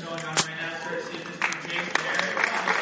going on right now. So this is Mr. Jason Barrett.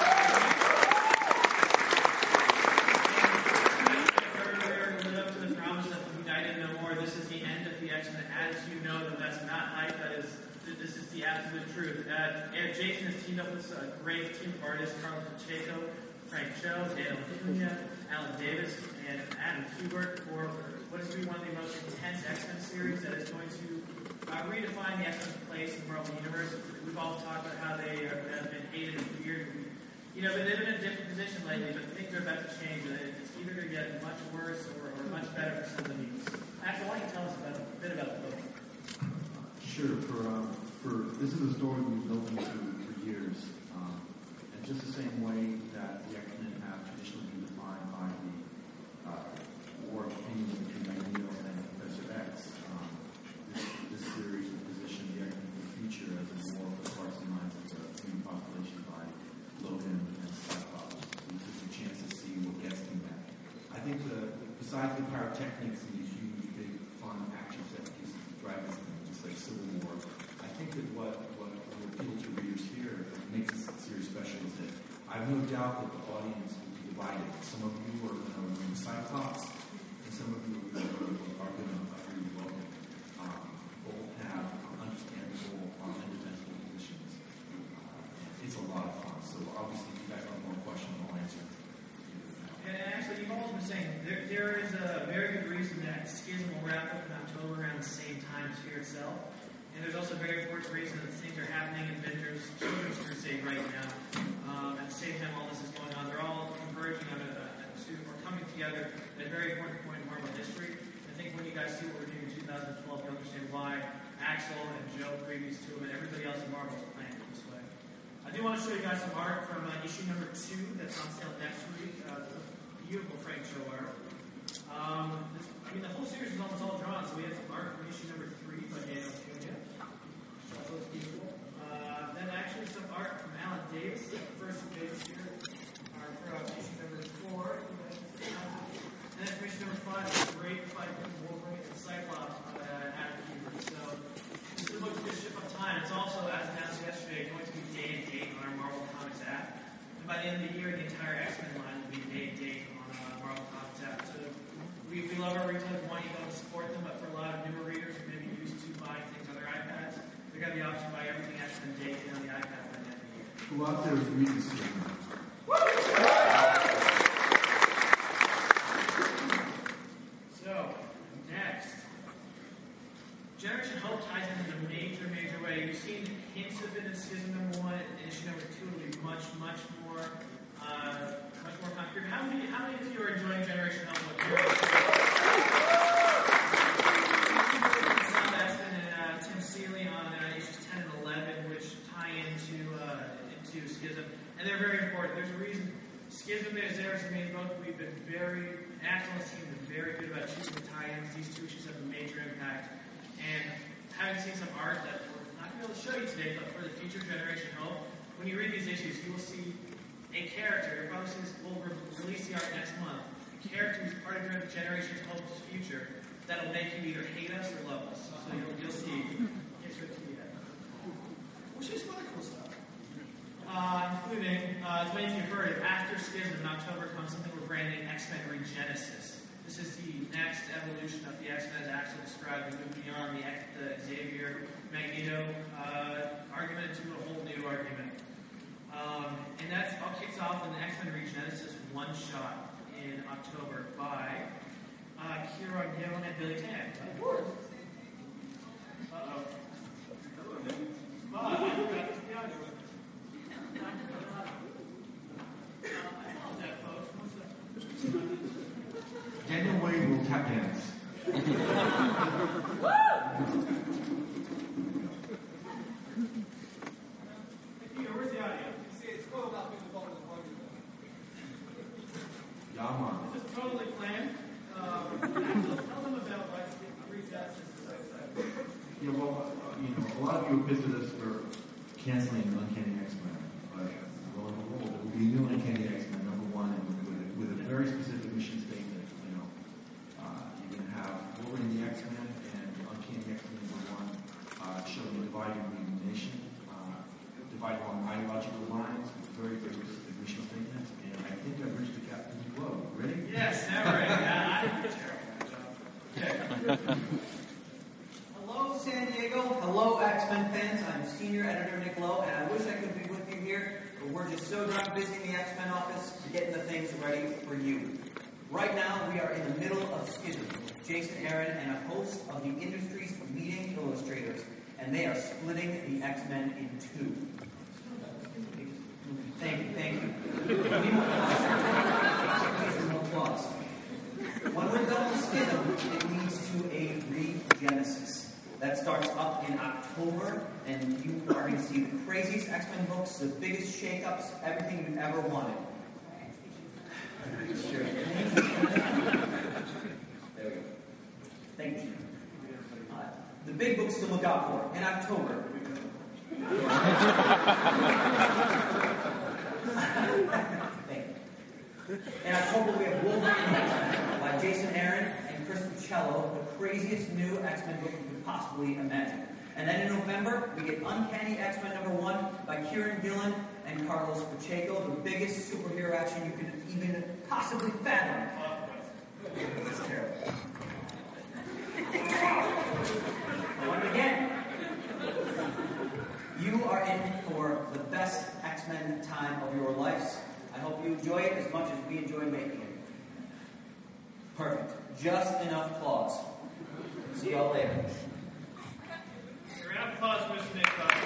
Earlier, we live up to the promise of United No More. This is the end of the X-Men. As you know, that that's not hype. This is the absolute truth. And Jason has teamed up with a great team of artists: Carlos Pacheco, Frank Cho, Daniel Cunha, Alan Davis, and Adam Kubert for what is to be one of the most intense X-Men series that is going to redefine the X-Men's place in the Marvel Universe. We've all talked about how they have been hated and feared. You know, they've been in a different position lately, but things are about to change. It's either going to get much worse or much better for some of these. Axel, why don't you tell us a bit about the book? Sure. For this is a story we've built into for years, and just the same way that the X-Men have traditionally been defined by the war of opinions between Magneto and Professor X. This series will position the X-Men in the future as a war for the hearts and minds of the human population by Logan and Cyclops. We took a chance to see what gets them back. I think besides the pyrotechnics and these huge, big, fun action set pieces that drive this thing, just like Civil War, I think that what will appeal to readers here makes this series special is that I have no doubt that the audience will be divided. Some of you are going to read Cyclops, and some of you are going to read Logan. Both have understandable and defensible positions. It's a lot of fun. So obviously, if you guys have more questions, I'll answer. And actually, you've always been saying there is a very good reason that Schism will wrap up in October around the same time as Fear itself. And there's also a very important reason that things are happening in Avengers Children's Crusade right now. At the same time all this is going on, they're all converging on or coming together at a very important point in Marvel history. I think when you guys see what we're doing in 2012, you'll understand why Axel and Joe, previous to him, and everybody else in Marvel is playing it this way. I do want to show you guys some art from issue number 2 that's on sale next week. It's a beautiful Frank Cho art. The whole series is almost all drawn, so we have some art from issue number 3 by Daniel Cunha. That looks beautiful. Then actually some art from Alan Davis, the first two pages here are from issue number 4. And then from issue number 5, a great fight between Wolverine and Cyclops by Adam Kubert. So this is a book that ship on time. It's also, as announced yesterday, going to be day and date on our Marvel Comics app. And by the end of the year, the entire X-Men line will be day and date on Marvel Comics app. So we love our retailers. We want you to support them, but for a lot of newer readers who may be used to buying things on their iPads, they got the option to buy everything X-Men day and on the iPad by the end of the year. Who out there is reading Schism? So, next. Generation Hope ties in a major way. You've seen hints of it in Schism number 1, and issue number 2 will be much more concrete. How many of you are enjoying Generation Hope? Sam Espen and Tim Seeley on issues 10 and 11, which tie into Schism, and they're very important. There's a reason. Schism is theirs to me both. We've been Axel's team has been very good about choosing the tie-ins. These two issues have a major impact. And having seen some art that we're not going to be able to show you today, but for the future Generation Hope, when you read these issues, you will see a character. You'll probably see this. We'll release the art next month. A character who's part of Generation Hope's future that'll make you either hate us or love us. So you'll see. Which is really cool stuff. Including, as many of you have heard, after Schism in October comes something we're branding X-Men Regenesis. This is the next evolution of the X-Men as Axel described. We move beyond the Xavier Magneto argument to a whole new argument. And that all kicks off in the X-Men Regenesis one-shot in October by Kieron Gillen and Billy Tan. Uh-oh. Daniel Wade will tap dance. Where's the audio? Yaman. This is totally planned. Tell them about why Regenesis is so exciting. Yeah, well, a lot of you have visited us for canceling Uncanny X-Men, but lo and behold, there will be a new Uncanny X-Men #1, and with a very specific mission statement. You're going to have Wolverine the X-Men and Uncanny X-Men #1 showing the divided nation. divided along ideological lines with very, very specific mission statements. And I think I've reached the captain's glow. Ready? Yes, now we're ready. I'm terrible at that job. Hello, San Diego. Hello, X-Men fans. I'm Senior Editor Nick Lowe, and I wish I could be with you here, but we're just so darn busy in the X-Men office getting the things ready for you. Right now, we are in the middle of Schism with Jason Aaron and a host of the industry's leading illustrators, and they are splitting the X-Men in two. Thank you. We more applause. When we're done with Schism, it leads to a regenesis. That starts up in October, and you are going to see the craziest X-Men books, the biggest shakeups, everything you've ever wanted. Sure. There we go. Thank you. The big books to look out for in October. Thank you. In October, we have Wolverine by Jason Aaron and Chris Pichello, the craziest new X-Men book you could possibly imagine. And then in November, we get Uncanny X-Men #1 by Kieran Gillen and Carlos Pacheco, the biggest superhero action you could even possibly fathom. It's terrible. Once again, you are in for the best X-Men time of your lives. I hope you enjoy it as much as we enjoy making it. Perfect. Just enough applause. See y'all later. Round of applause for Mr. Nick Lowe.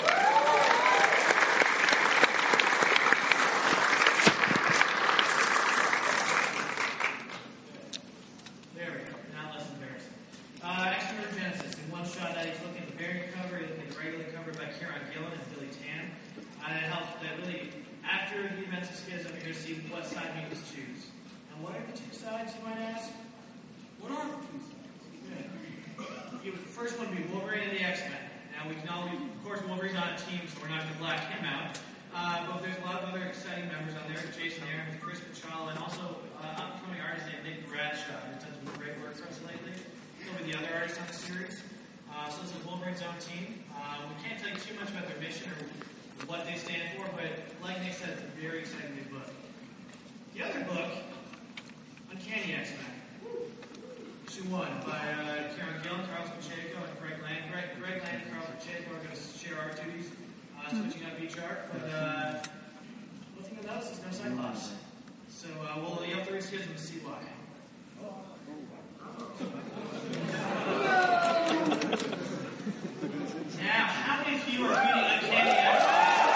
There we go. Now less embarrassing. X-Men Genesis. In one shot, he's looking at the variant cover, he's looking at the regular cover by Kieran Gillen and Billy Tan. And it helps that really, after the events of Schism, you're going to see what side mutants choose. And what are the two sides, you might ask? What are the two sides? Yeah. The first one would be Wolverine and the X-Men. Now, we can all, of course, Wolverine's on a team, so we're not going to black him out. But there's a lot of other exciting members on there. Jason Aaron with Chris Pichello, and also upcoming artist named Nick Bradshaw, who's done some great work for us lately. He'll be the other artist on the series. So this is Wolverine's own team. We can't tell you too much about their mission or what they stand for, but like Nick said, it's a very exciting new book. The other book, Uncanny X-Men. Issue 1 by Kieran Gillen, Carlos Pacheco, and Greg Land. Greg Land and Carlos Pacheco are going to share art duties, switching up each art, but one thing you'll notice is no Cyclops. So you have to read Schism to see why. Now, how many of you are reading Uncanny X-Men?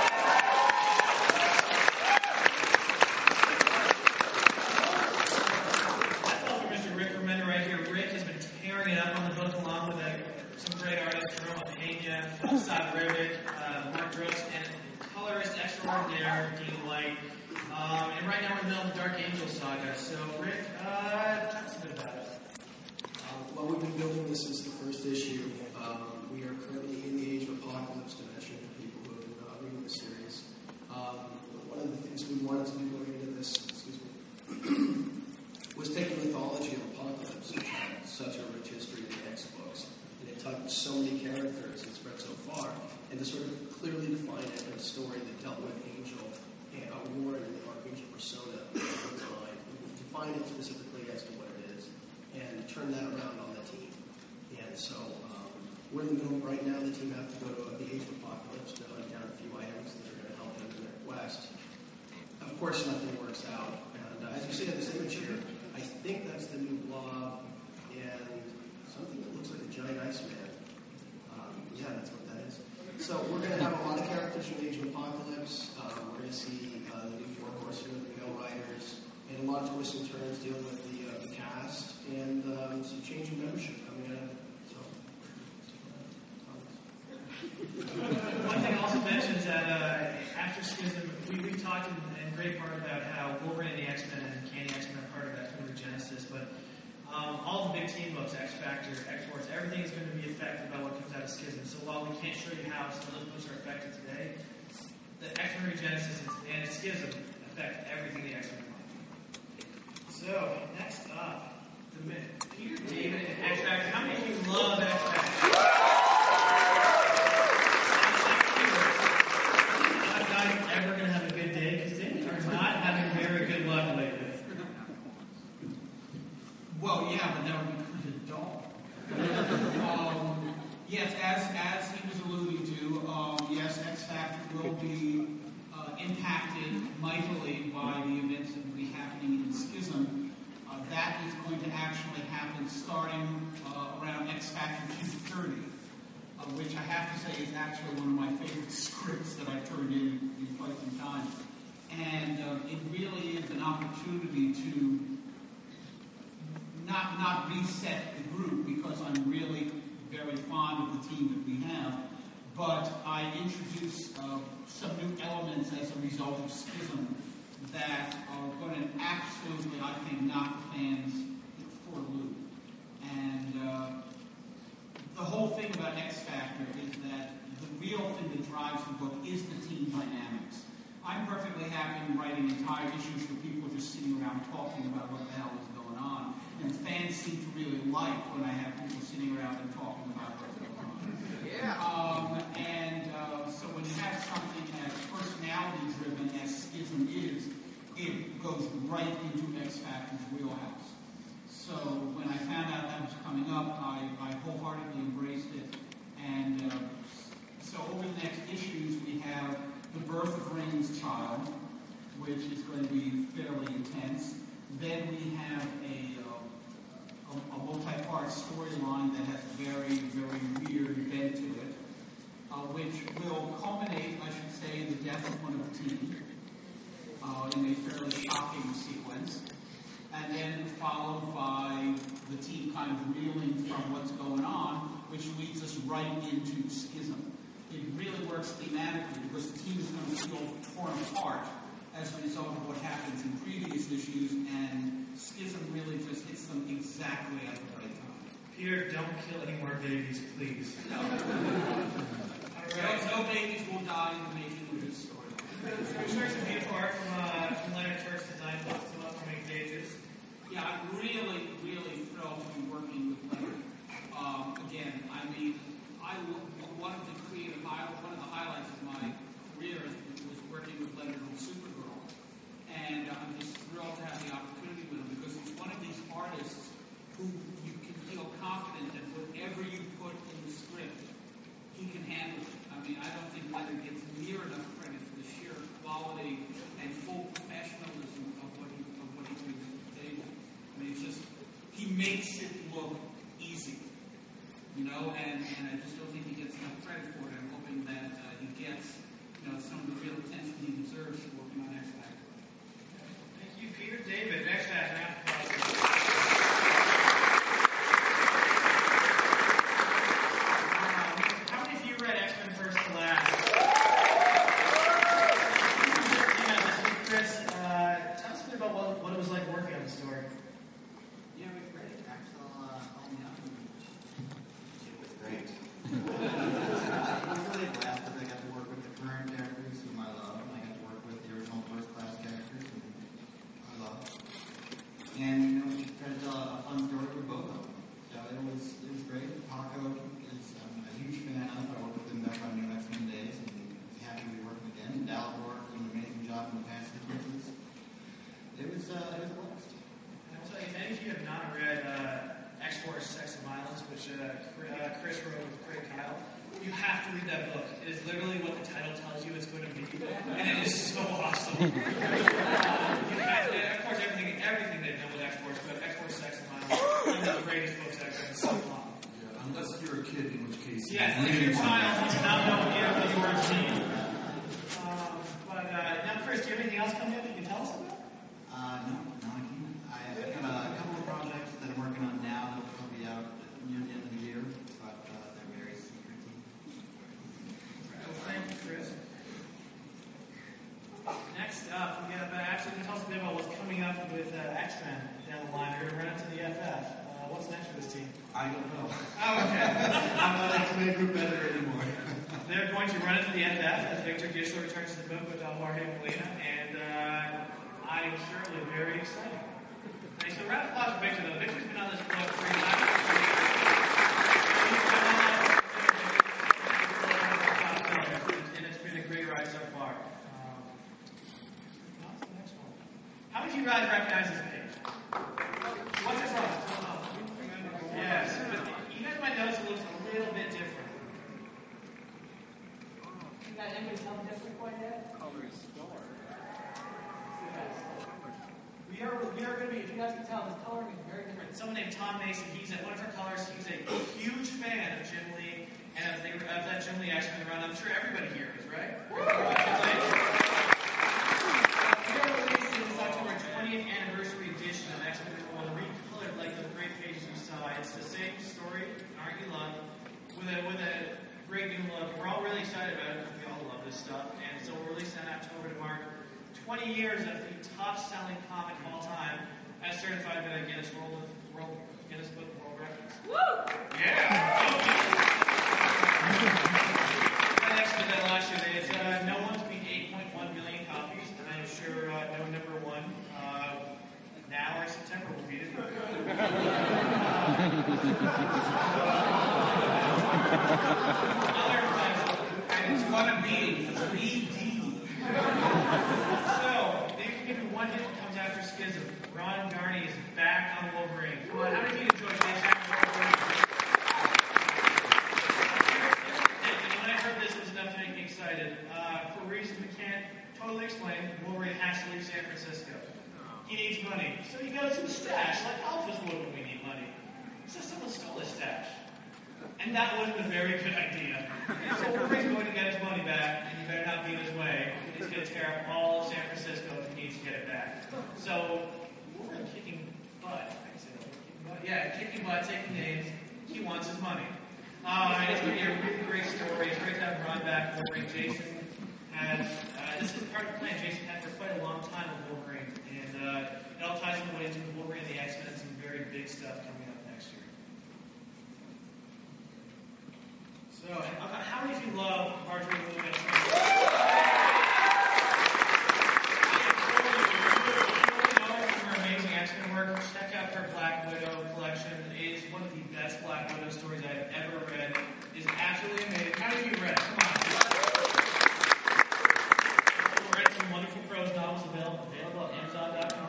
Saad Rivik, Mark Gross, and colorist extraordinaire Dean White. And right now we're in the middle of the Dark Angel saga. So, Rick, tell us a bit about it. Well, we've been building this since the first issue. We are currently in the Age of Apocalypse dimension for people who have been reading the series. One of the things we wanted to do going into this, was take the mythology of Apocalypse, which had such a rich history in the X books. And it touched so many characters and spread so far, and to sort of clearly define it in a story that dealt with Angel and Warren and the Archangel persona at the time, define it specifically as to what it is, and turn that around on the team. And so we're in the middle right now. The team have to go to the Age of Apocalypse to hunt down a few items that are going to help them in their quest. Of course, nothing works out. And as you see in this image here, I think that's the new Blob and something that looks like a giant Iceman. Yeah, that's what that is. So we're going to have a lot of characters from the Age of Apocalypse. We're going to see the new Four Horsemen, the Male Riders, and a lot of twists and turns dealing with the cast, and some change in membership coming out of it. So, one thing I also mentioned is that after Schism, we talked in great part about how Wolverine and the X-Men and Uncanny X-Men are part of X-Men Genesis, but all the big team books, X-Factor, X-Force, everything is going to be affected by what comes out of Schism. So while we can't show you how some of those books are affected today, the X-Men Genesis and Schism affect everything the X-Men want. So, next up, Peter David and X-Factor. How many of you love X-Factor? events that will be happening in Schism. That is going to actually happen starting around X Factor 230, which I have to say is actually one of my favorite scripts that I've turned in quite some time. And it really is an opportunity to not reset the group, because I'm really very fond of the team that we have, but I introduce some new elements as a result of Schism that are going to absolutely, I think, knock the fans for a loop. And the whole thing about X Factor is that the real thing that drives the book is the team dynamics. I'm perfectly happy writing entire issues where people are just sitting around talking about what the hell is going on. And fans seem to really like when I have people sitting around and talking about what's going on. Yeah. So when you have something as personality-driven as Schism is, it goes right into X Factor's wheelhouse. So when I found out that was coming up, I wholeheartedly embraced it. And so over the next issues, we have the birth of Rain's child, which is going to be fairly intense. Then we have a multi-part storyline that has a very, very weird bent to it, which will culminate, I should say, in the death of one of the team in a fairly shocking sequence, and then followed by the team kind of reeling from what's going on, which leads us right into Schism. It really works thematically because the team is going to feel torn apart as a result of what happens in previous issues, and Schism really just hits them exactly at the right time. Peter, don't kill any more babies, please. No. No babies will die in the making of this story. So we shared some beautiful art from Leonard Turk's design book, some upcoming pages. Yeah, I'm really, really thrilled to be working with Leonard. Again, I mean, one of the highlights of my career was working with Leonard on Supergirl. And I'm just thrilled to have the opportunity with him, because he's one of these artists who you can feel confident that whatever you put in the script, he can handle it. I mean, I don't think Leonard gets near enough credit for the sheer quality and full professionalism of what he brings to the table. I mean, it's just, he makes it look easy, and I just don't think he gets enough credit for it. I'm hoping that he gets, some of the real attention he deserves for working on X Factor. Thank you, Peter. David, X Factor. How many of you read X-Men First to Last? This week, Chris, tell us a bit about what it was like working on the story. Yeah, it was great. Axel called me up and it was great. I was really glad that I got to work with the current characters whom I love, and I got to work with the original first-class characters whom I love. And, we just tried to tell a fun story with both of them. So it was great. Paco is a huge fan of. I worked with him back on New X-Men days, and was happy to be working again. And Dalibor did an amazing job in the past sequences. It was a blast. I will tell you, if any of you have not read X-Force Sex and Violence, which Chris wrote with Craig Kyle, you have to read that book. It is literally what the title tells you it's going to be, and it is so awesome. Of course, everything they've done with X-Force, but X-Force Sex and Violence is one of the greatest books I've read in so long. Yeah, unless you're a kid, in which case. Yes, if your child does not know any of the words name. But now, Chris, do you have anything else coming up that you can tell us about? No, I can't. I've got a couple of projects that I'm working on now that will be out near the end of the year, but they're very secretive. Well, thank you, Chris. Next up, we have actually tell us a bit about what's coming up with X-Men down the line. We're going to run into the FF. What's next for this team? I don't know. Oh, okay. I'm not X-Men group better anymore. They're going to run into the FF as Victor Gischler returns to the book with Jorge Molina, and I'm sure it'll be very exciting. Okay, so round of applause for Victor, though. Victor's been on this book 3 times. And it's been a great ride so far. What's the next one? How many of you guys recognize this page? What's this one? Yes. You guys might notice it looks a little bit different. You got anybody tell them different quite yet? Color store. Yes. We are going to be, if you guys can tell, this coloring is very different. Someone named Tom Mason, he's at one of our colors, he's a huge fan of Jim Lee and of that Jim Lee X-Men run. I'm sure everybody here is, right? We are releasing this October 20th anniversary edition of X-Men #1, recolored like those great pages you saw. It's the same story, Aren't You Loved, with a great new look. We're all really excited about it because we all love this stuff. And so we're releasing that in October to mark 20 years of the top-selling comic of all time, as certified by the Guinness Book of World Records. Woo! Yeah! I actually did that last year. It's no one's beat 8.1 million copies, and I'm sure no number one now or September will beat it. Other times, and it's one of beating 3D. So, maybe give me one hit that comes after Schism. Ron Garney is back on Wolverine. Come on, how many of you enjoyed this? When I heard this, it was enough to make me excited. For reasons we can't totally explain, Wolverine has to leave San Francisco. He needs money, so he goes to the stash, like Alphas would when we need money. So someone stole his stash. And that wasn't a very good idea. So Wolverine's going to get his money back, and you better not be in his way. He's going to tear up all of San Francisco if he needs to get it back. So Wolverine kicking butt. I can say that. Kicking butt. Yeah, kicking butt, taking names. He wants his money. And it's going to be a really great story. It's great to have Ron back. Wolverine. Jason has, this is part of the plan Jason had for quite a long time with Wolverine. And it all ties into Wolverine and the X-Men and some very big stuff coming up next year. So, how many of you love Marjorie Lewis? If you know her from her amazing X-Men work, check out her Black Widow collection. It is one of the best Black Widow stories I've ever read. It is absolutely amazing. How many of you read it? Come on. We've read some wonderful prose novels available at Amazon.com.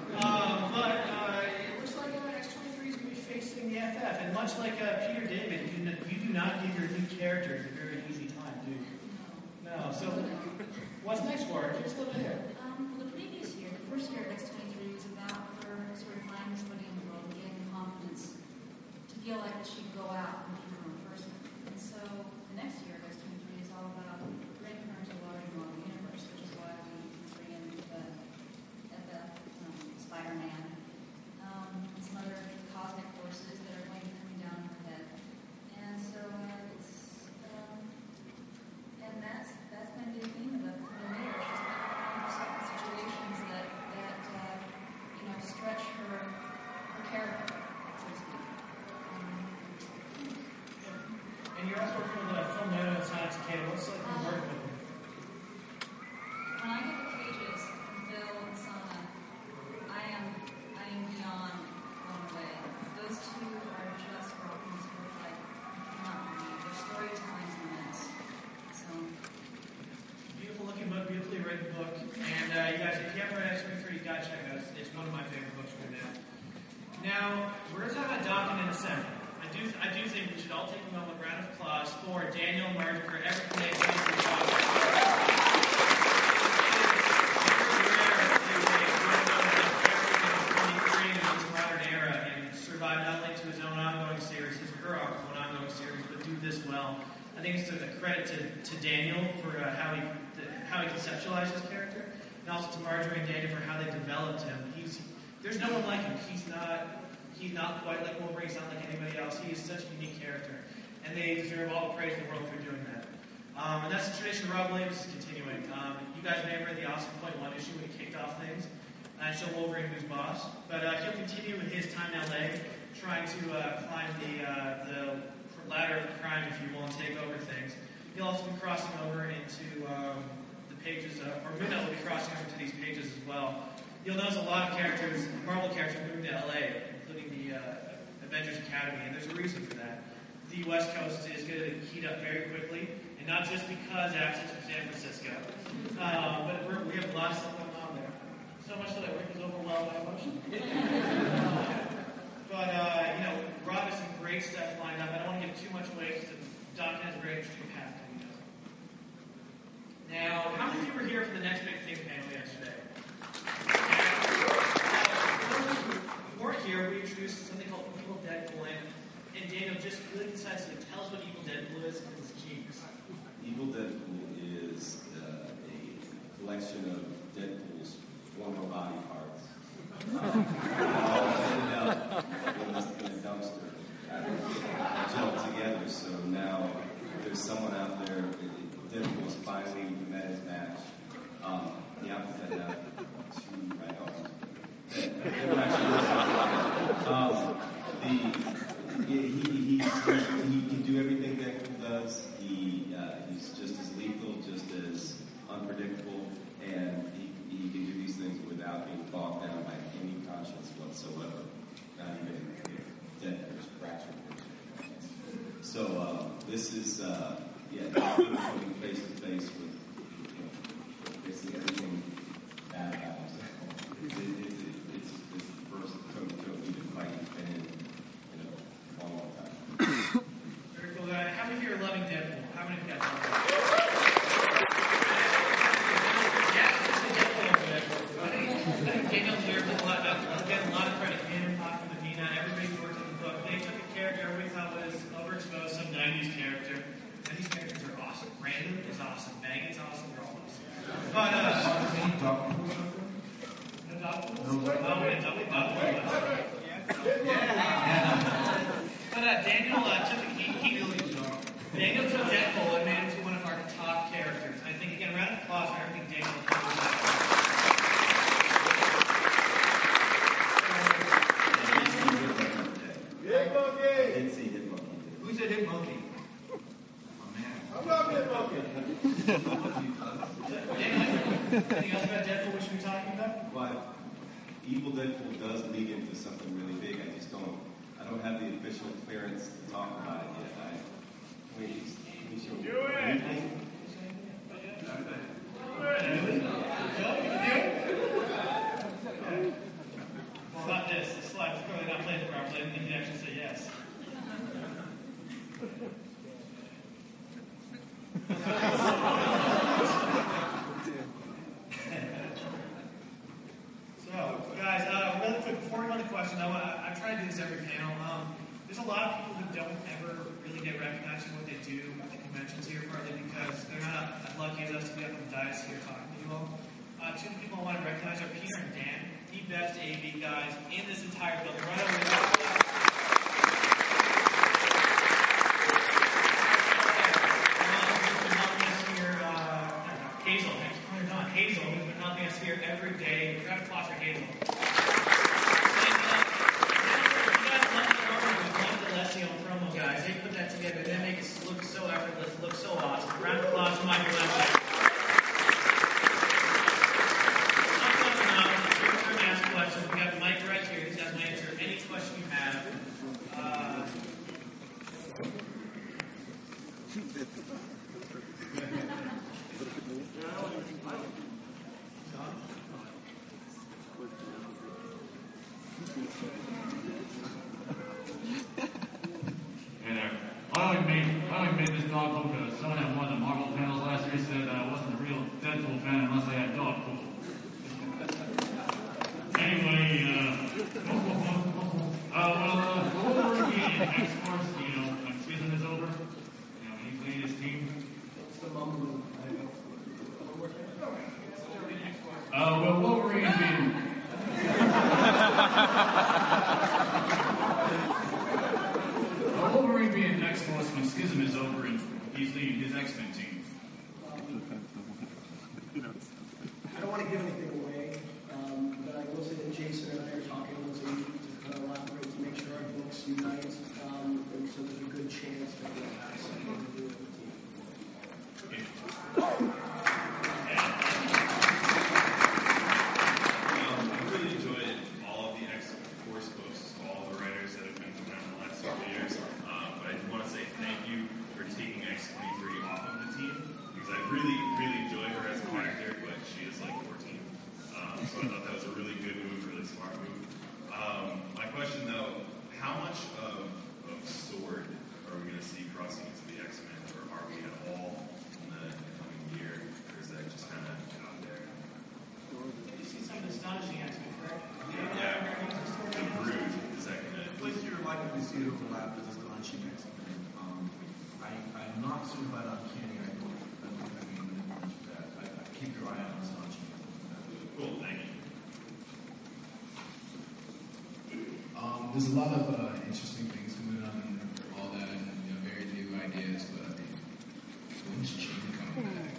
It looks like X-23 is going to be facing the FF. And much like Peter David, you do not give your new characters a very easy time, do you? No. So, what's next for her? Just a little bit here. Well, the previous year, the first year of X-23 was about her sort of finding somebody in the world and gaining confidence to feel like she could go out and be her own person. And so, the next year of X-23 is all about bringing her into a larger Marvel universe, which is why we bring in the Spider-Man, and some other cosmic forces that are going to be coming down on her head. And so and that's going to be a theme of the year. She's going to find herself in situations that stretch her character, so to speak. And you're also working with Phil Noto and Sonic Cicada. What's it like working with them? When I get the pages from Phil and Sana, I am beyond blown away. Those two are just working sort of like not believe. Their storytelling is immense. So Beautiful looking book, beautifully written book. And you guys, if you haven't read X-23, you got to check it out. It's one of my favorite books right now. Now, we're talking about Docking and Assembly. I do think we should all take a moment, round of applause for Daniel Martin for everything they've done for not only to his own ongoing series, his or her own ongoing series, but do this well. I think it's a credit to Daniel for how he conceptualized his character, and also to Marjorie and Daniel for how they developed him. There's no one like him. He's not quite like Wolverine. He's not like anybody else. He is such a unique character, and they deserve all the praise in the world for doing that. And that's the tradition Rob Williams is continuing. You guys may have read the Awesome Point 1 issue when he kicked off things. And show Wolverine who's boss. But he'll continue with his time in LA, trying to climb the ladder of crime, if you will, and take over things. He'll also be crossing over into the pages, or Midnight will be crossing over to these pages as well. You'll notice a lot of characters, Marvel characters, moving to LA, including the Avengers Academy, and there's a reason for that. The West Coast is going to heat up very quickly, and not just because access from San Francisco, but we have a lot of stuff going on there. So much so that Rick was overwhelmed by emotion. But Rob has some great stuff lined up. I don't want to give too much away because Doc has a very interesting path coming up. Now, how many of you were here for the Next Big Thing panel yesterday? And Daniel, just really concisely, tell us what Evil Deadpool is, because it's genius. Evil Deadpool is a collection of Deadpool's former body parts. All ended up in a dumpster, gelled together. So now there's someone out there. Deadpool's finally met his match. The outfit had 2 right arms. He can do everything Deadpool does. He's just as lethal, just as unpredictable, and he can do these things without being bogged down by any conscience whatsoever. Not even Deadpool's fractured. So this is coming face to face with basically everything bad about himself. It's the first toe-to-toe even fight he's been in a long time. Very cool. How many here are loving Deadpool? How many of you guys love Deadpool? I think Daniel deserves a lot of credit. Him, Paco Medina, everybody who worked on the book. They took a character everybody thought was overexposed, some 90s character. And these characters are awesome. Brandon is awesome. Megan's awesome. They're all awesome. But, Daniel took Deadpool and made him to one of our top characters. I think, again, round of applause for everything Daniel did. Who said Hit Monkey? Anything else about Deadpool we should be talking about? But Evil Deadpool does lead into something really big. I don't have the official clearance to talk about it yet. Do it! Well, not this. The slide is probably not played properly. I think you actually say yes. So, guys, really quick, before we go to questions, I try to do this every panel. There's a lot of people who don't ever really get recognized for what they do at the conventions here, partly because they're not as lucky as us to be up on the dais here talking to you all. 2 people I want to recognize are Peter and Dan, the best AV guys in this entire building. Right over there. Hazel, who's been helping us here every day. Round of applause for Hazel. And you guys love the promo with Glenn D'Alessio and promo guys. They put that together and they make it look so effortless, look so awesome. Round of applause for Michael D'Alessio. We're going to ask questions. We got the mic right here. These guys will answer any question you have. I only made this dog pool because someone at one of the Marvel panels last year said I wasn't a real Deadpool fan unless I had dog pool. Anyway, over again, X-Force, when season is over, he's leading his team. What's the mumble? Wolverine being... Wolverine being X-Force when Schism is over and he's leading his X-Men team. I don't want to give anything away, but I will say that Jason and I are talking once a week to collaborate to make sure our books unite, and so there's a good chance that we'll have something to do with the team. I really enjoyed all of the X-Force books, all the writers that have been around the last several years. But I do want to say thank you for taking X-23 off of the team, because I really, really enjoy her as a character, but she is like 14. So I thought that was a really good move, really smart move. My question, though, how much of Sword are we going to see crossing into the X-Men, or are we at all in the coming year, or is that just kind of out there? You see some astonishing X-Men, correct? Yeah. The Brood, is that going to... Like you're likely to see it overlap with this teaching X-Men. I'm not certified on Uncanny. I don't think I can even mention that. Keep your eye on Astonishing. Cool, thank you. There's a lot of interesting things going on and all that, and very new ideas. But I mean, when's Gene coming back?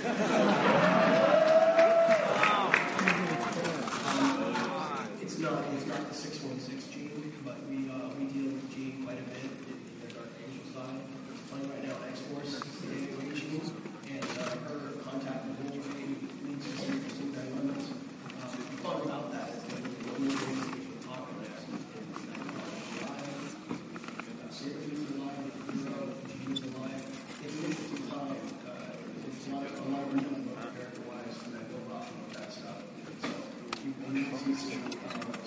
It's not the 616 Gene, but we deal with Gene quite a bit in the Dark Angel side. It's playing right now X-Force, the Gene, and her contact with Wolverine leads to some interesting dynamics. The fun about that is that Wolverine is talking about Syracuse is alive, Hero, Gene is alive. It's an interesting time. It's a lot of reading about character-wise and then build off of that stuff. So you can see some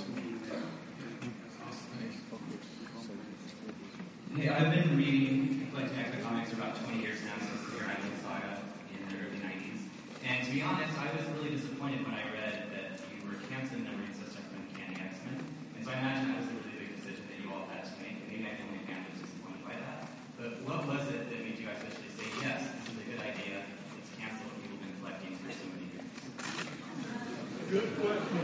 Hey, I've been reading Collecting X-Men comics for about 20 years now, since the Orion Saga in the early 90s. And to be honest, I was really disappointed when I read that you were canceling the Marine System from Uncanny X-Men. And so I imagine that was a really big decision that you all had to make. Maybe I can only fan was disappointed by that. But what was it that made you guys actually say, yes, this is a good idea, it's canceled, people have been collecting for so many years? Good question.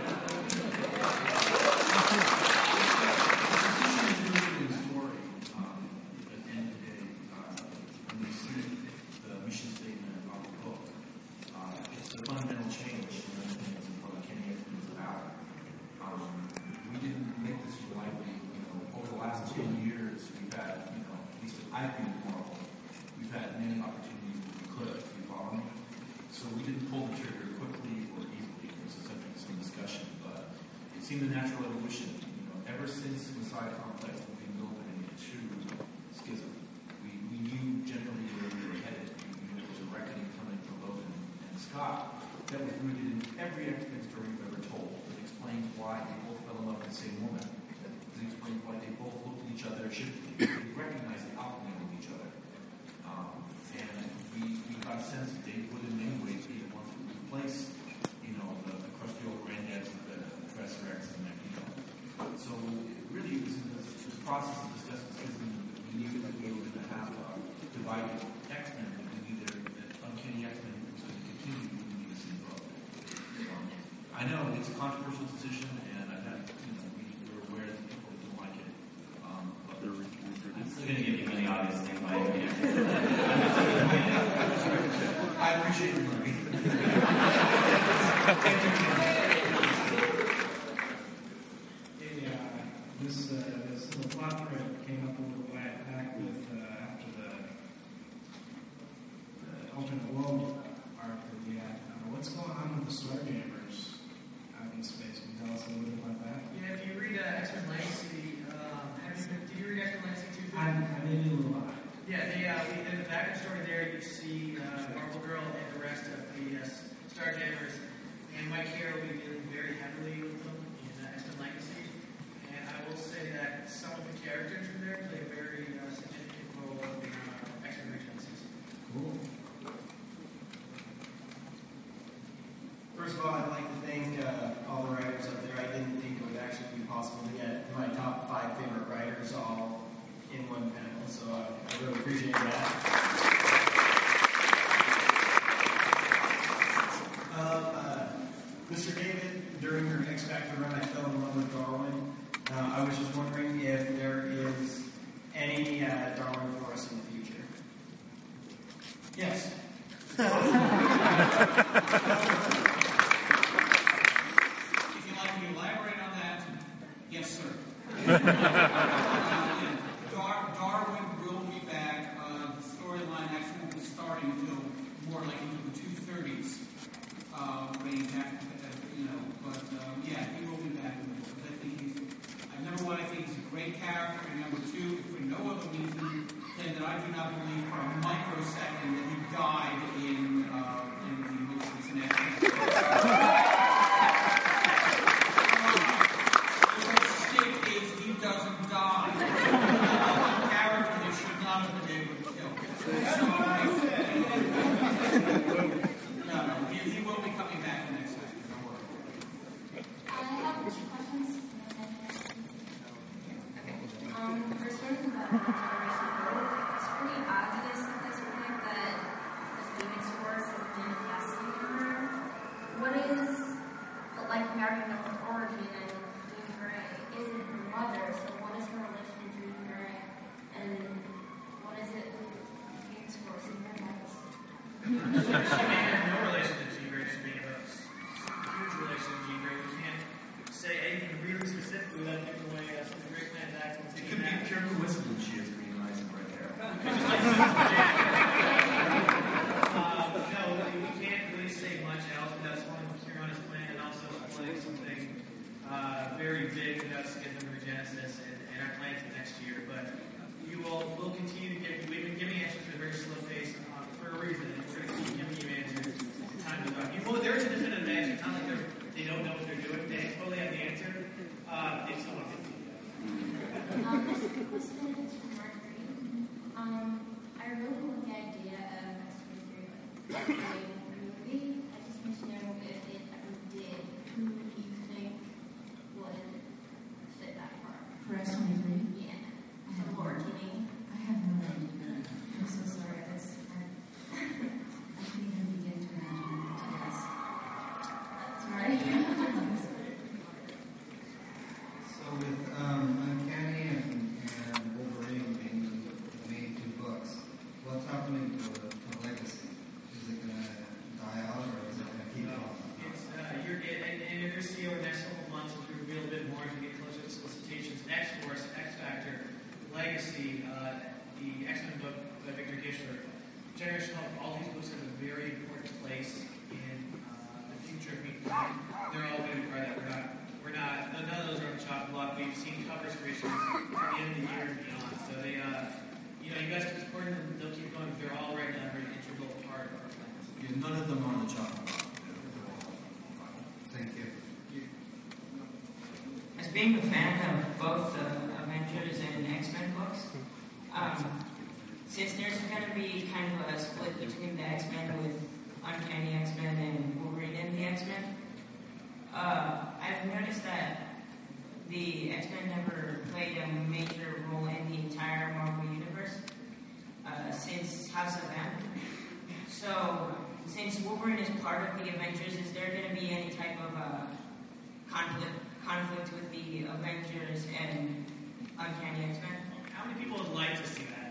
The natural evolution. Ever since Messiah Complex moving opening to Schism, we knew generally where we were headed. We knew there was a reckoning coming from Logan and Scott that was rooted in every X-Men story you've ever told. It explains why they both fell in love with the same woman. It explains why they both looked at each other shifting. They recognized the alchemy of each other. And we got a sense that they would in many ways be the ones who would replace, the crusty old granddads of the Professor X and that, So really, it was in this process of discussing Schism that we knew that we were going to have divided X-Men, that we knew that Uncanny X-Men was going to continue to be the same book. I know it's a controversial decision, and I've had, we're aware that people don't like it. But I'm still going to give you many obvious things by me. I appreciate your money. This little plot thread came up a little while back with after the alternate world arc that we had. What's going on with the Starjammers out in space? Can you tell us a little bit about that? Yeah, if you read X-Men Legacy, did you read X-Men Legacy 2? I may be a little behind. Yeah, in the background story there, you see Marvel Girl and the rest of the Starjammers, and Mike Carroll will be dealing very heavily with them in X-Men Legacy. And I will say that some of the characters in there play a very significant role in X-Men Regencies. Cool. First of all, I'd like to thank all the writers up there. I didn't think it would actually be possible to get my top 5 favorite writers all in one panel, so I really appreciate that. Mr. David, during your X Factor run, I fell in love with Darwin. I was just wondering if there is any Darwin for us in the future. Yes. If you'd like me to elaborate on that, yes, sir. Darwin will be back. The storyline actually won't be starting until more like into the 230s range after, but yeah, he will be back. I think number one, I think he's a great character, and number two, if for no other reason than that I do not believe for a microsecond that he died in the Cincinnati. The mistake is he doesn't die. A character that should not have been able to kill. No, he will be coming back the next time. Don't worry. I have 2 questions. First, about bit about Schism or Genesis and our plans for next year, but you all will continue to give. We've been giving answers at a very slow pace for a reason, and we're going to keep giving you answers as time goes on. There is a definitive answer. It's not like they don't know what they're doing. They totally have the answer. If someone can see that. This question is from Mark Green. I really love the idea of X-23 movie. I just want to know if it ever did, who you think would fit that part? For X-23? Yeah. Or Kinney. I have no idea. I'm so sorry. I can't even begin to imagine what it is. Sorry. So with Uncanny and Wolverine being the main two books, what's happening to Legacy? Is it going to die out or is it going to keep on? And you're going to see over the next couple of months as we reveal a bit more as we get closer to solicitations. X-Force, X-Factor, Legacy, the X-Men book by Victor Gischler, Generation Hope, all these books have a very important place in the future of media. They're all going to be part of that. None of those are on the chopping block. We've seen covers for issues at the end of the year and beyond. So they, you guys keep supporting them. They'll keep going. They're all right now a very integral part of our plans. Yeah, none of them are on the chopping block. Thank you. As being a fan of both the Avengers and X-Men books, since there's going to be kind of a split between the X-Men with Uncanny X-Men and Wolverine and the X-Men, I've noticed that the X-Men never played a major role in the entire Marvel Universe since House of M. So, since Wolverine is part of the Avengers, is there going to be any type of conflict with the Avengers and Uncanny X-Men? How many people would like to see that?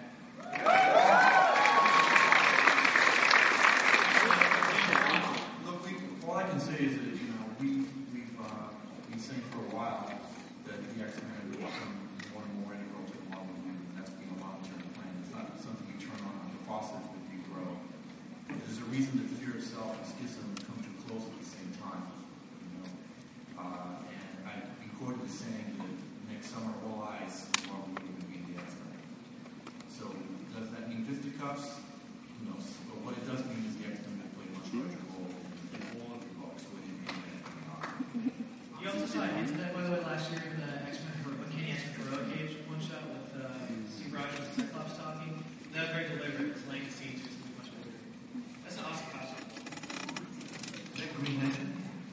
Look, all I can say is that we've been saying for a while that the X-Men would become more and more integral to the Marvel universe, and that's been a long-term plan. It's not something you turn on the faucet if you grow. There's a reason that Fear itself and Schism come too close at the same time. And I've been quoted as saying that next summer all eyes on Marvel will be the X-Men. So does that mean fisticuffs? Who knows? But what it does mean is the X-Men will play a much larger role in all of the books, whether it be anything or not. You also saw a hint of that, by the way, last year in the X-Men Uncanny X-Men Heroic Age one-shot with Steve Rogers and Cyclops talking. That was very deliberate. It's laying the scenes just much better. That's an awesome costume. Is that green-handed?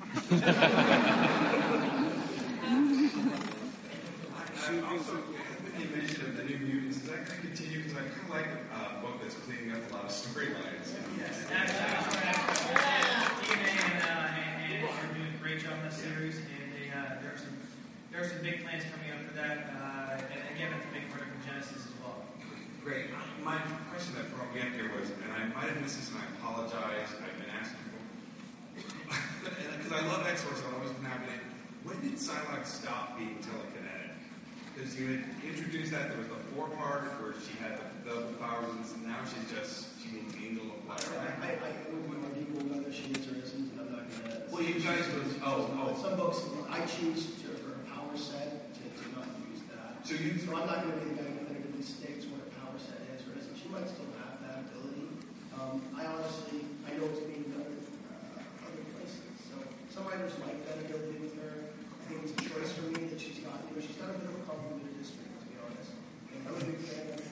Also, you mentioned the New Mutants. Is that going to continue? Because I kind of like a book that's cleaning up a lot of storylines. Yes, that's DNA and are doing a great job in that series, and there are some big plans coming up for that. And again, that's a big part of Genesis as well. Great. My question that brought me up here was, and I might have missed this, and I apologize. I've been asking for, because I love X-Force, I've always been happening. When did Psylocke stop being telekinetic? Because you had introduced that there was the 4-part where she had the powers, and now she means angel of light. I wouldn't argue whether she is or isn't, and I'm not going to. Well, you guys was Some books, I choose for a power set to not use that. So I'm not going to be the guy who definitively states what a power set is or isn't. She might still have that ability. I know it's being done in other places. So some writers like that ability with her. I think it's a choice for me that she's got. She's got a bit of a convoluted history, to be honest. And I'm a big fan of.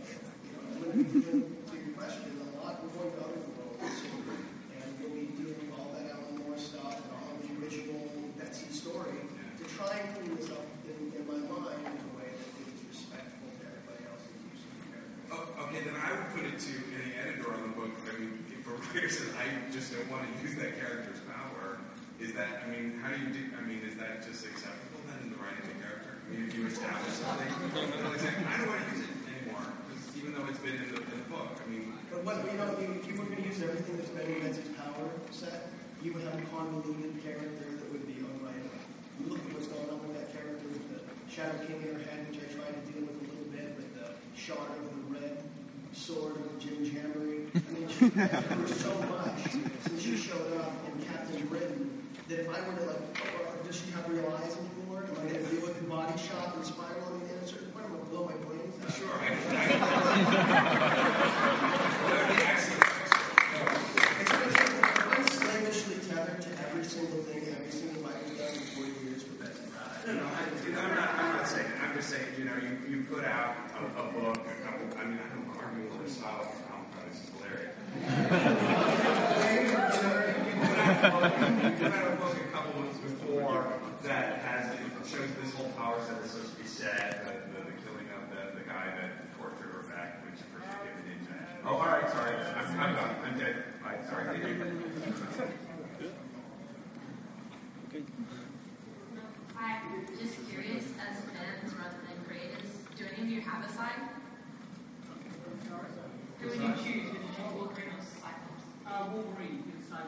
To your question, a lot. We're going to other worlds soon, and we'll be doing all that Alan Moore stuff and all the original Betsy story to try and clean this up in my mind in a way that is respectful to everybody else's use of the character. Okay, then I would put it to any editor on the book. I mean, for writers that I just don't want to use that character's power, is that, how do you do, is that just acceptable then in the writing of the character? If you establish something, like saying, I don't want to use it anymore, even though it's been in the book. But if you were going to use everything that's been in Betsy's power set, you would have a convoluted character that would be unwritable. You look at what's going on with that character with the Shadow King in her head, which I tried to deal with a little bit, with the shard of the red sword of Jim Jamboree. There was so much since she showed up in Captain Britain that if I were to Does she have real eyes anymore? Am I going to deal with the body shock and spiral? I mean, at a certain point, I'm going to blow my brains out. Sure. I'm slavishly tethered to every single thing, every single life I've done in 40 years for Betsy Brad. No, I'm not saying that. I'm just saying, you put out a book, a couple, I don't argue with the style of Tom Cruise, it's hilarious. You put out a book a couple months before that shows this whole power set that's supposed to be said, the killing of the guy that tortured her back when she first was given into it. Oh, all right, sorry. I'm done. I'm dead. All right, sorry. I'm just curious, as fans rather than creators, do any of you have a side? Who would you choose? Would you choose Wolverine or Cyclops? Wolverine inside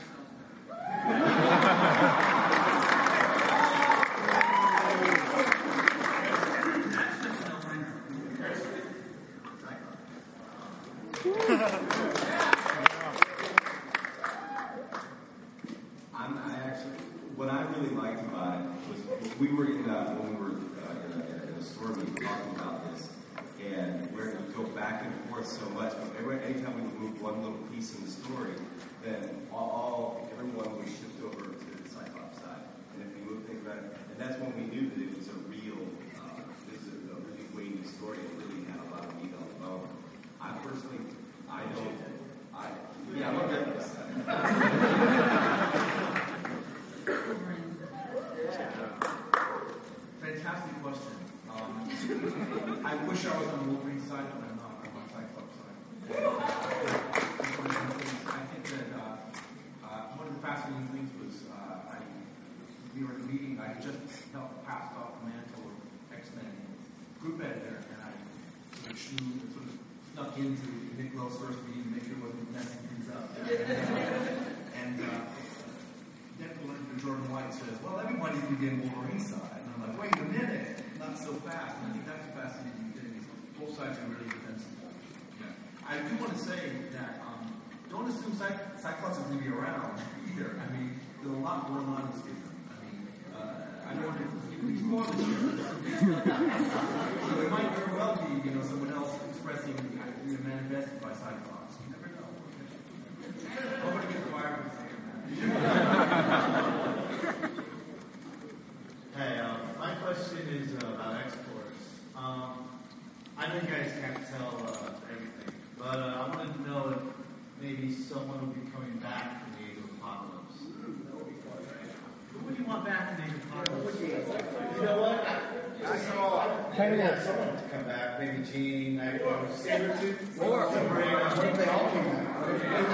What I really liked about it was we were in a store meeting talking about this, and where we go back and forth so much. But anytime we move one little piece in the story, then everyone would shift over to the Cyclops side. And if we move things around, and that's when we knew that it was a really weighty story. It really had a lot of meat on the bone. I personally, I love it. Fantastic question. I wish I was on the Wolverine side, but I'm not. I'm on Cyclops side. I think that one of the fascinating things was we were in a meeting. I just helped pass off the mantle of X-Men group editor, and I sort of snuck into Nick Lowe's first meeting to make sure he wasn't messing things up. And Deadpool editor Jordan White says, "Well, everybody's going to be on Wolverine's side." And I'm like, "Wait a minute, not so fast." And I think that's a fascinating thing. Both sides are really defensible. Yeah. I do want to say that don't assume Cyclops is going to be around either. I mean, there's a lot going on in this season. I mean, I don't want to explore this here. So it might very well be, someone else expressing manifested by Cyclops. You never know. Nobody gets fired for saying that. Hey, my question is about X-Force. I know you guys can't tell everything, but I wanted to know if maybe someone will be coming back from the Age of Apocalypse. Who would you want back in the Age of Apocalypse? You know what? I want someone to come back. Maybe Jean, Sabretooth, or Sabrina. What if they all came back? I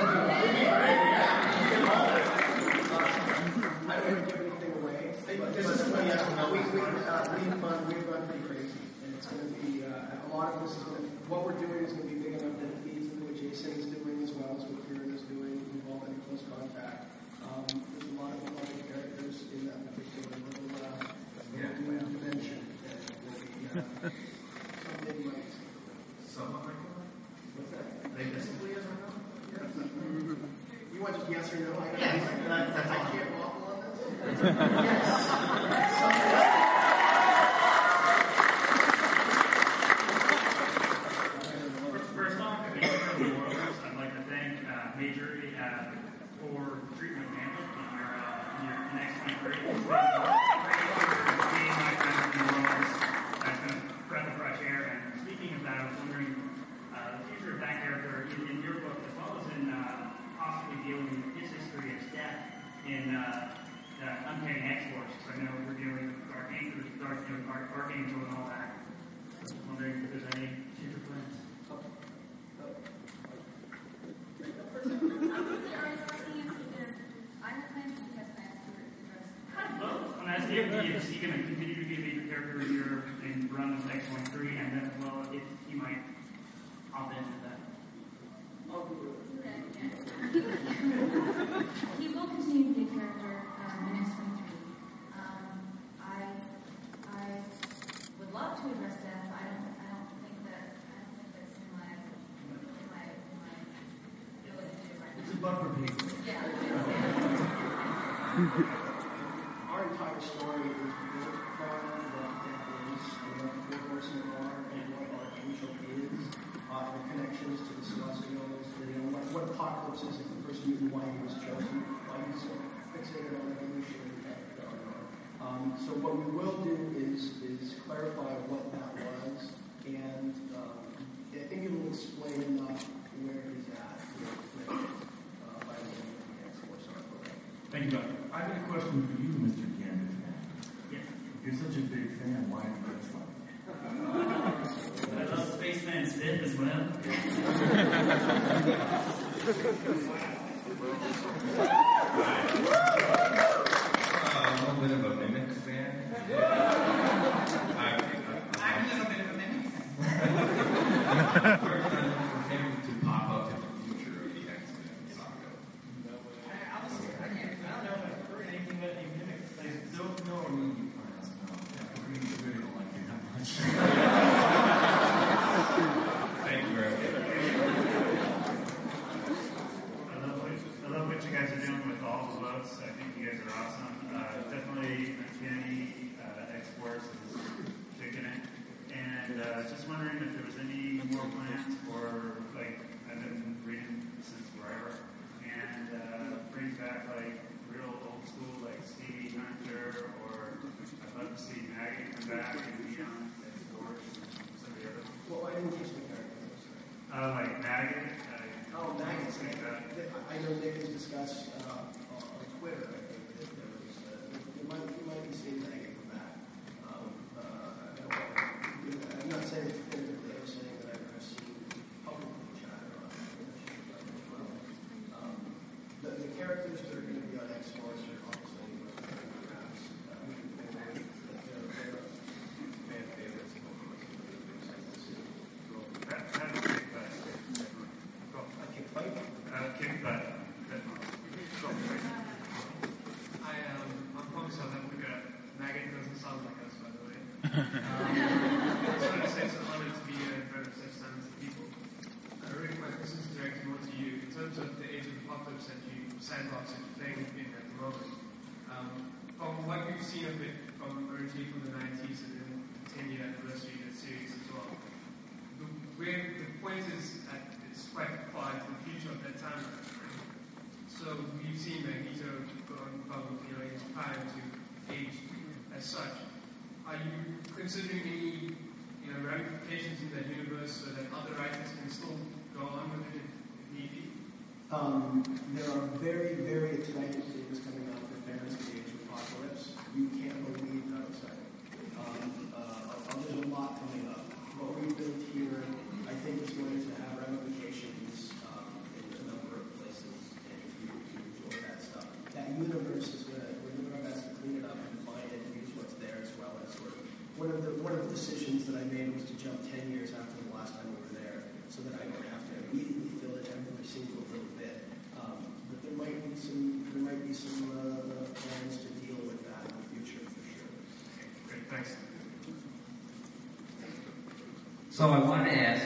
don't want to give anything away. This is what we've run pretty crazy, and it's going to be a lot of this is going to. What we're doing is going to be big enough that it feeds into what Jason is doing as well as what Kieran is doing. We've all been in close contact. There's a lot of beloved characters in that particular little dimension that will be something like. Somewhat regular? What's that? They basically as I know? Yes. You want just yes or no? I can't waffle on this. Yes. First off, if you're from the world, I'd like to thank Major for treatment of Mantle in your next 23. Being my friend from the world, that's been a breath of fresh air. And speaking of that, I was wondering the future of that character in your book, as well as in possibly dealing with his history as death in Uncanny X-Force. I know we're dealing with Archangel and all that. I was wondering if there's any future plans. I'm asking if he's going to continue to be a major character here and run with X-23, and then as well if he might opt into that. He will continue to be a character in X-23. I would love to address death. I don't think that's in my ability to do right now. It's a buffer piece. Yeah. Our entire story Apocalypse is the first mutant, why he was chosen, why he's so fixated on evolution and so what we will do is clarify what that was, and I think it will explain enough where he's at by the end of the X-Force arc. Thank you, Doctor. I have a question for you, Mr. Gambit. Yes. If you're such a big fan, why are you dressed like I love Spaceman's fit as well. A little bit of a mimic fan. I'm a little bit of a mimic fan. To pop up in the future of the X-Men saga. I don't know if I've heard anything about any mimics. I don't know. We really don't like you that much. Thank you very much. I love what you guys are doing with all the votes. I think you guys are awesome. Definitely Uncanny X-Force is kicking it. And just wondering if there was any more plans for, like, I've been reading since forever, and bring back, like, real old school, like Stevie Hunter, or I'd love to see Maggie come back and be on X-Force and some of the other. Well, I didn't catch the characters. Like Maggie. Maggie. I know Nick has discussed on Twitter, I think, that there was, you might be seeing Maggie come back. I'm not saying it's definitively, I'm saying that I've seen publicly chatter on it. The characters that are going to be on X-Force are obviously perhaps they're fan favorites and hopefully excited to see. Kick butt. I'm from South Africa. Maggot doesn't sound like us, by the way. I just want to say it's an honor to be here in front of such talented people. Really, my question is directed more to you. In terms of the Age of Apocalypse that Sandbox is playing in at the moment, from what we've seen of it originally from the 90s and then the 10-year anniversary of the series as well, the point is it's quite far into the future of that time. So we've seen Magneto going from his prime to age as such. Are you considering any ramifications in that universe so that other writers can still go on with it if need be? There are very, very exciting things coming out for fans of the Age of Apocalypse. You can't believe how exciting. There's a lot coming up. What we built here, I think, is going to have ramifications in a number of places, and if you enjoy that stuff. That universe is going to, we're doing our best to clean it up and find it and use what's there, as well as sort of, one of the decisions that I made was to jump 10 years after the last time we were there, so that I don't have to immediately fill in every single little bit. But there might be some plans to deal with that in the future, for sure. Great, thanks. So I wanted to ask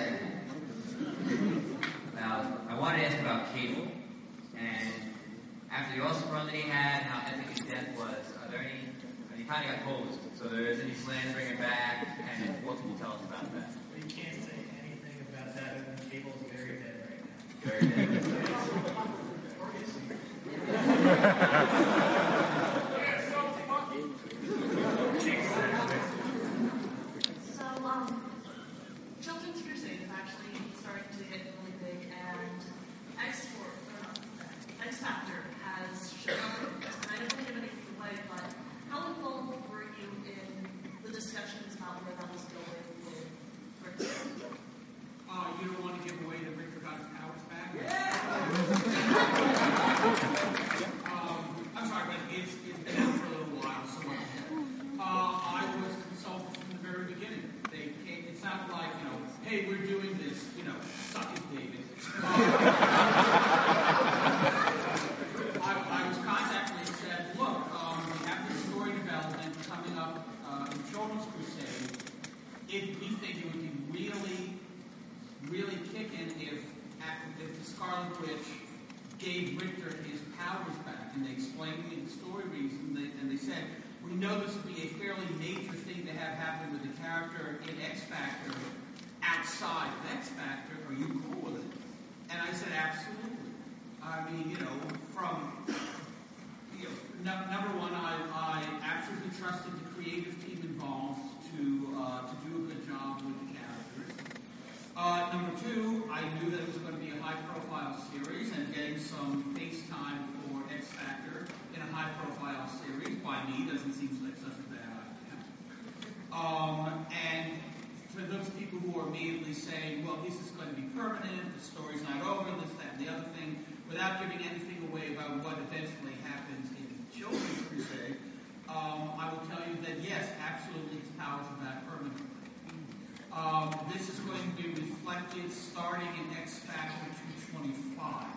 about Cable, and after the awesome run that he had, how epic his death was, are there any? And he kind of got posed. So there is any plans to bring it back, and what can you tell us about that? We can't say anything about that other than Cable's very dead right now. Very dead. So, Children's Crusade is actually starting to get really big, and X Factor has shown up. And I don't think anybody can play, but how involved were you in the discussions about where that was going with Richter? You don't want to give away that Richter got his powers back? I'm sorry, but it's been out for a little while, so I was consulted from the very beginning. They came, it's not like, hey, we're doing this, suck it, David. I was contacted and said, look, we have this story development coming up in Children's Crusade. We think it would be really kicking if the Scarlet Witch gave Richter his powers back, and they explained me the story reason, and they said, we know this would be a fairly major thing to have happen with the character in X Factor outside of X Factor. Are you cool with it? And I said, absolutely. I mean, number one, I absolutely trusted the creative team involved to do a good job with the characters. Number two, I knew that it was going to be a high-profile series, and getting some face time for X Factor in a high-profile series by me doesn't seem like such a bad idea. And for those people who are immediately saying, well, this is going to be permanent, the story's not over, this, that, and the other thing, without giving anything away about what eventually happens in Children's Crusade, I will tell you that yes, absolutely, his powers are back permanently. This is going to be reflected starting in X Factor 225.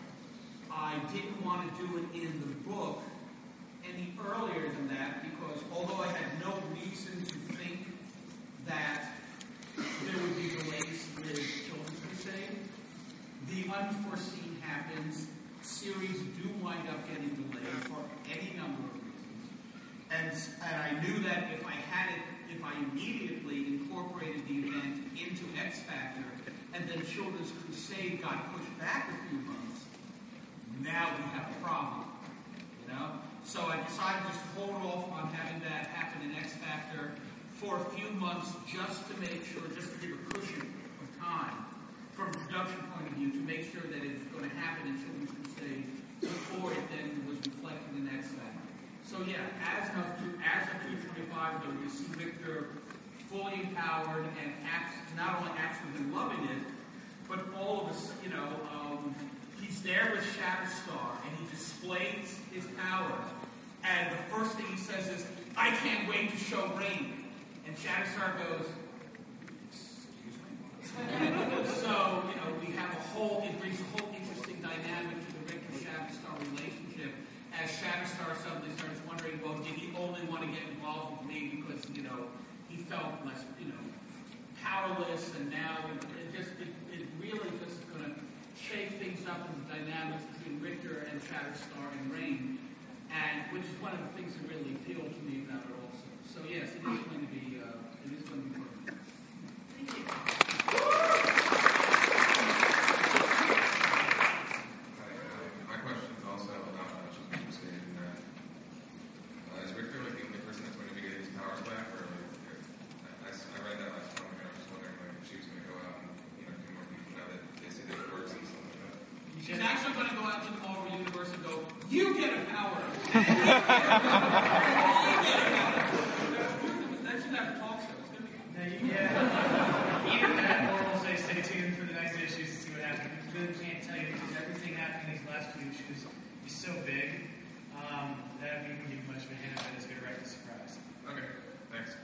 I didn't want to do it in the book any earlier than that because although I had no reason to think that there would be delays with Children's Crusade, the unforeseen happens. Series do wind up getting delayed for any number of reasons. And I knew that if I immediately incorporated the event into X Factor, and then Children's Crusade got pushed back a few months, now we have a problem. So I decided just to hold off on having that happen in X Factor for a few months just to make sure, just to give a cushion of time from a production point of view to make sure that it's going to happen in Children's Crusade before it then was reflected in X Factor. So yeah, as of 225, we see Victor fully empowered and not only absolutely loving it, but all of us, he's there with Shatterstar and he displays his power. And the first thing he says is, "I can't wait to show Rain." And Shatterstar goes, "Excuse me?" So, we have it brings a whole interesting dynamic to the Victor-Shatterstar relationship as Shatterstar suddenly starts wondering, well, did he only want to get involved with me because, he felt less, powerless, and now it really just is going to shake things up in the dynamics between Richter and Shatterstar and Rain, and which is one of the things that really appealed to me about it also. So yes, it is going to be perfect. Thank you. My question is also about Children's Crusade. Is Richter the only person that's going to be getting his powers back, or I read that last time, and I was just wondering if she was going to go out and do more people now that they say that it works and stuff like that. She's actually going to go out to the Marvel Universe and go, "You get a power." That should have a talk show. It's going to be Either that or we'll say stay tuned for the next issues to see what happens. We really can't tell you because everything happening these last few issues is so big that we can give much of a hint of it is going to wreck the surprise. Okay, thanks.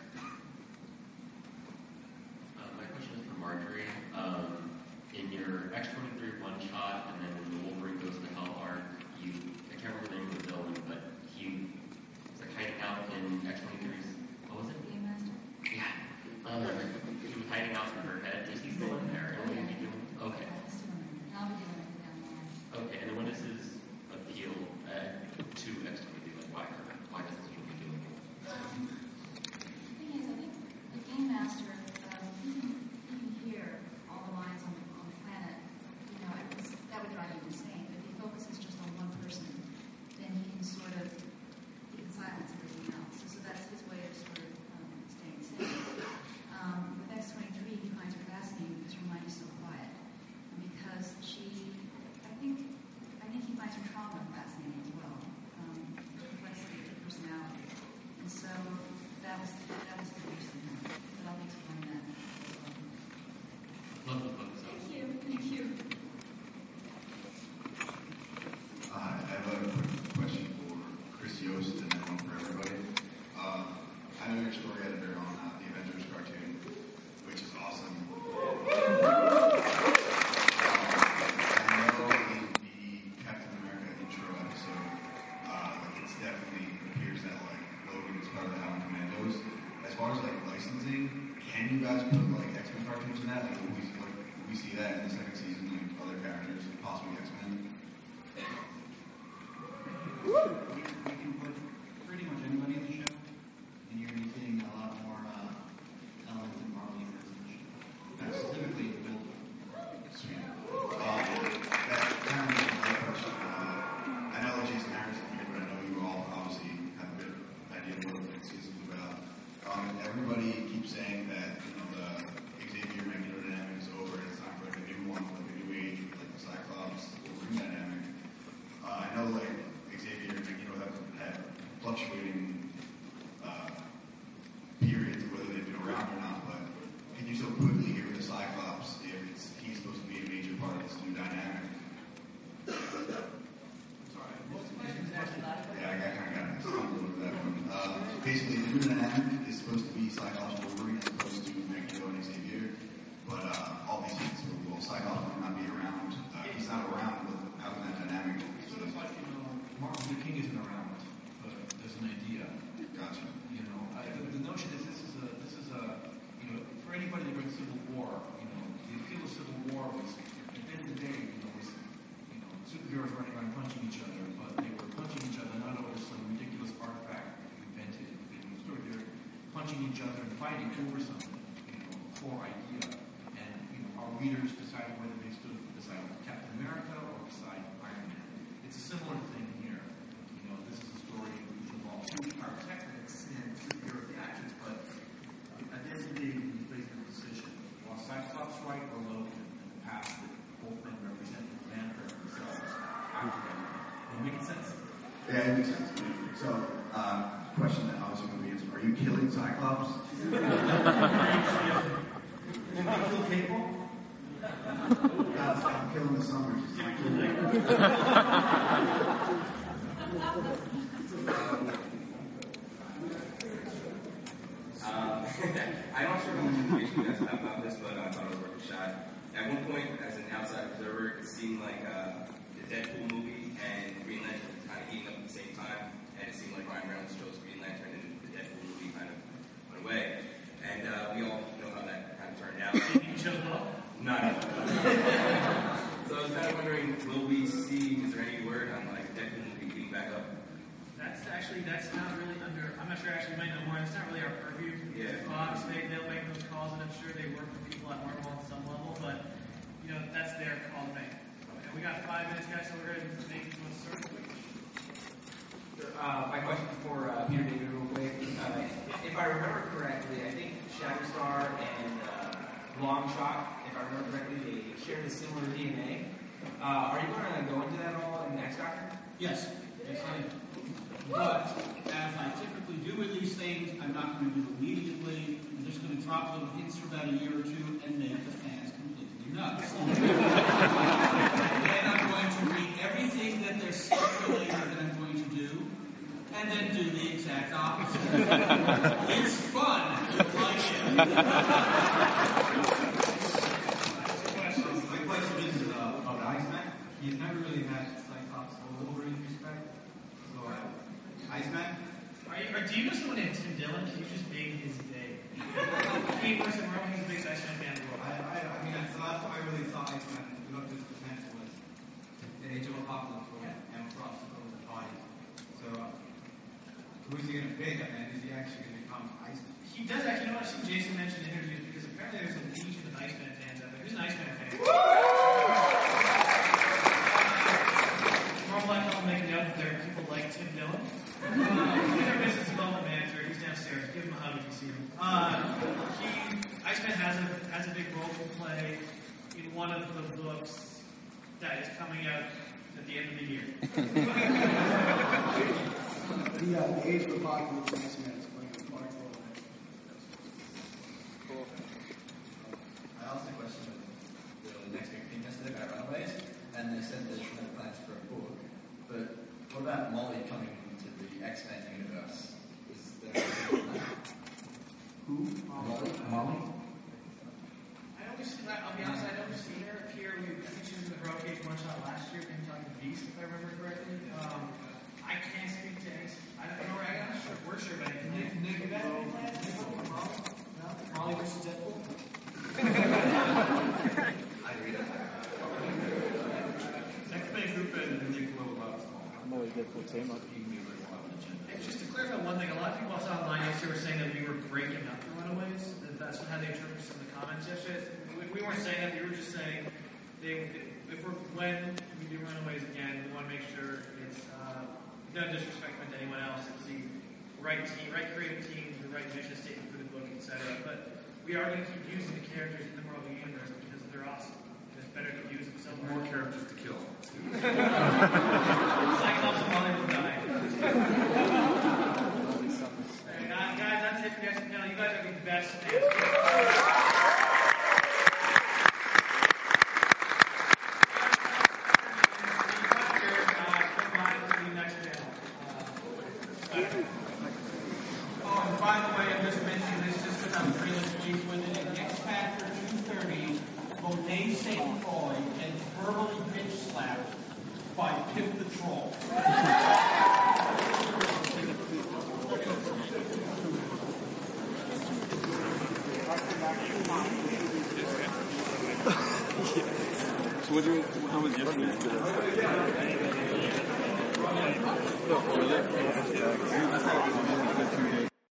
My question is for Marjorie. In your X-23 one-shot, and then when the Wolverine goes to Hell arc, I can't remember the name of the villain, but he was hiding out in X-23's, what was it? Game Master? Yeah. He was hiding out in her head. Is he still in there? What is he doing? Okay. I'll be doing it down the line. Okay, and then what is his appeal to X-23? Why does he be doing it? The thing is, I think the Game Master, he can hear all the lines on the planet. That would drive you insane. But if he focuses just on one person, then he can silence everything else. So that's his way of staying safe. With X-23, he finds her fascinating because her mind is so quiet. And because I think he finds her trauma fascinating as well. The complexity of her personality. And so that was the first thing. But I'll explain that. Love the book. Thank you. I have a quick question for Chris Yost and then one for everybody. I know your story editor on the Avengers cartoon, which is awesome. I know in the Captain America intro episode, it definitely appears that Logan is part of the Howling Commandos. As far as licensing, can you guys put X-Men cartoons in that? Will we see that in the second season, other characters, possibly X-Men? We can put pretty much anybody in the show, and you're going to be seeing a lot more elements in Marvel Universe in the show. Specifically, Gold. Sweet. That kind of makes my question saying that the Xavier Magneto dynamic is over, and it's time for like a new one, like a new age, with like the Cyclops Wolverine dynamic. I know like Xavier and Magneto have had fluctuating periods of whether they've been around or not, but can you so quickly get rid of Cyclops if he's supposed to be a major part of this new dynamic? Sorry, what's the question? Yeah, I kind of got stumbled over that one. Basically, the new dynamic is supposed to be Cyclops Wolverine as opposed to Magneto and Xavier, but all these things will Cyclops will not be around. He's not around without that dynamic. So Martin Luther King isn't around, but there's an idea. Gotcha. The notion is this is a for anybody that read Civil War, the appeal of Civil War was at the end of the day, was superheroes running around punching each other, but they were punching each other not over some ridiculous artifact invented. They're punching each other and fighting over something, core idea. And our readers decided whether they stood beside Captain America or beside Iron Man. It's a similar thing here. This is a story which involves huge pyrotechnics and superhero actions, but at the end of the day, we face the decision: was Cyclops right or Logan, and the past that both men represent mankind themselves after them. Am I making sense? Yeah, it makes sense. So, question that obviously going to be answered: are you killing Cyclops? Did they kill Cable? I'm killing the Summers. I'm not sure how much information you guys have about this, but I thought it was worth a shot. At one point, as an outside observer, it seemed like the Deadpool movie and Green Lantern were kind of heating up at the same time, and it seemed like Ryan Reynolds chose Green Lantern, and the Deadpool movie kind of went away. And we all know how that kind of turned out. You chose both? Not. So I was kind of wondering, will we see? Is there any word on like Deadpool movie getting back up? That's not really under. I'm not sure. Actually, you might know more. It's not really our purview. Yeah. Fox, they'll make those calls, and I'm sure they work with people at Marvel on some level. But that's their call to make. Okay, we got 5 minutes, guys. So we're ready to make it start. My question for Peter David, real quick. If I remember correctly, I think Shatterstar and Longshot, if I remember correctly, they shared a similar DNA. Are you going to go into that at all in X Factor? Yes, I am. But as I typically do with these things, I'm not going to do it immediately. I'm just going to drop little hints for about a year or two and make the fans completely nuts. Then I'm going to read everything that they're speculating that I'm going to do, and then do the exact opposite. It's fun. It's like it. My question is about Iceman. He's never really had Cyclops or Wolverine respect. So, Iceman? Do you just want to Tim Dillon? Can you just make his day? He works at Marvel. He's the biggest Iceman fan in the world. I mean, that's the last time I really saw Iceman. We looked at his potential was in Age of Apocalypse where Emma Frost took over the body. So, who's he going to pick? I mean, is he actually going to become Iceman? He does actually. I've seen Jason mention in interviews because apparently there's a legion of Iceman fans out there. Who's an Iceman fan? Marvel will make a note that there are people like Tim Dillon. He's our business development manager. He's downstairs. Give him a hug if you see him. Iceman has a big role to play in one of the books that is coming out at the end of the year. The Age of Apocalypse Iceman is playing a large role in it. Cool. I asked a question of the next big thing yesterday about Runaways, and they said there's no plans for a book. But what about Molly coming into the X-Men universe? Is there Who? Molly? I'll be honest, I don't see her appear. I think she was in the Heroic one shot last year, being talking to Beast, if I remember correctly. I can't speak to any. I don't know. I'm not sure if we're sure, but Nick, Molly versus Deadpool? I read it. X-Men group and Nick Will about Molly Deadpool team up. just to clarify one thing, a lot of people I saw online yesterday were saying that we were breaking up the Runaways. That's how they interpreted some of the comments yesterday. We weren't saying that. We were just saying when we do Runaways again, we want to make sure it's no disrespect to anyone else. It's the right team, right creative team, the right mission statement for the book. If etc. But we are going to keep using the characters in the Marvel Universe because they're awesome. And it's better to use them somewhere. More characters to kill. Cyclops and Hollywood died. Guys, that's it for the SNL. You guys are the best fans. Oh, and by the way, I'm just mentioning this just because I'm really pleased with it. In X Factor 230, Monet St. Croix gets verbally bitch slapped by Pip the Troll. So how was yesterday's video? No, really?